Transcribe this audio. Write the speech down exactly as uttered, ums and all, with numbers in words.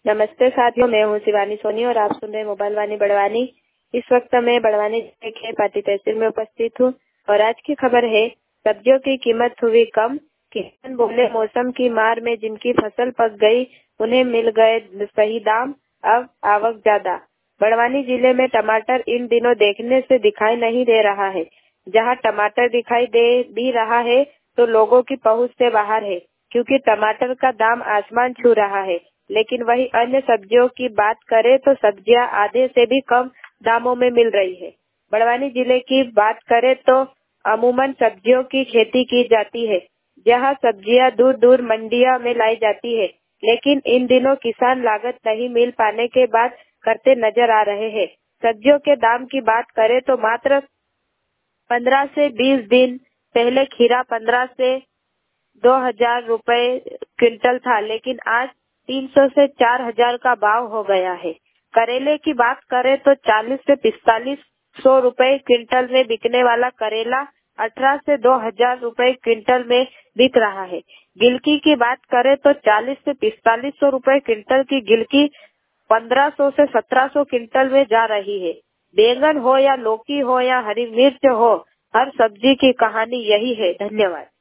नमस्ते साथियों, मैं हूँ शिवानी सोनी और आप सुन रहे हैं मोबाइल वाणी बड़वानी। इस वक्त मैं बड़वानी जिले के पाटी तहसील में उपस्थित हूँ और आज की खबर है, सब्जियों की कीमत हुई कम। किसान बोले मौसम की मार में जिनकी फसल पक गई उन्हें मिल गए सही दाम, अब आवक ज्यादा। बड़वानी जिले में टमाटर इन दिनों देखने से दिखाई नहीं दे रहा है। जहाँ टमाटर दिखाई दे भी रहा है तो लोगों की पहुँच से बाहर है, क्योंकि टमाटर का दाम आसमान छू रहा है। लेकिन वही अन्य सब्जियों की बात करें तो सब्जियां आधे से भी कम दामों में मिल रही है। बड़वानी जिले की बात करें तो अमूमन सब्जियों की खेती की जाती है, जहां सब्जियां दूर दूर मंडियों में लाई जाती है। लेकिन इन दिनों किसान लागत नहीं मिल पाने के बाद करते नजर आ रहे हैं। सब्जियों के दाम की बात करें तो मात्र पंद्रह से बीस दिन पहले खीरा पंद्रह से दो हजार रुपए क्विंटल था, लेकिन आज तीन सौ से चार हजार का भाव हो गया है। करेले की बात करें तो चालीस से पिस्तालीस सौ रुपए क्विंटल में बिकने वाला करेला अठारह से दो हजार रुपए क्विंटल में बिक रहा है। गिलकी की बात करें तो चालीस से पिस्तालीस सौ रुपए क्विंटल की गिलकी पंद्रह सौ से सत्रह सौ क्विंटल में जा रही है। बैंगन हो या लौकी हो या हरी मिर्च हो, हर सब्जी की कहानी यही है। धन्यवाद।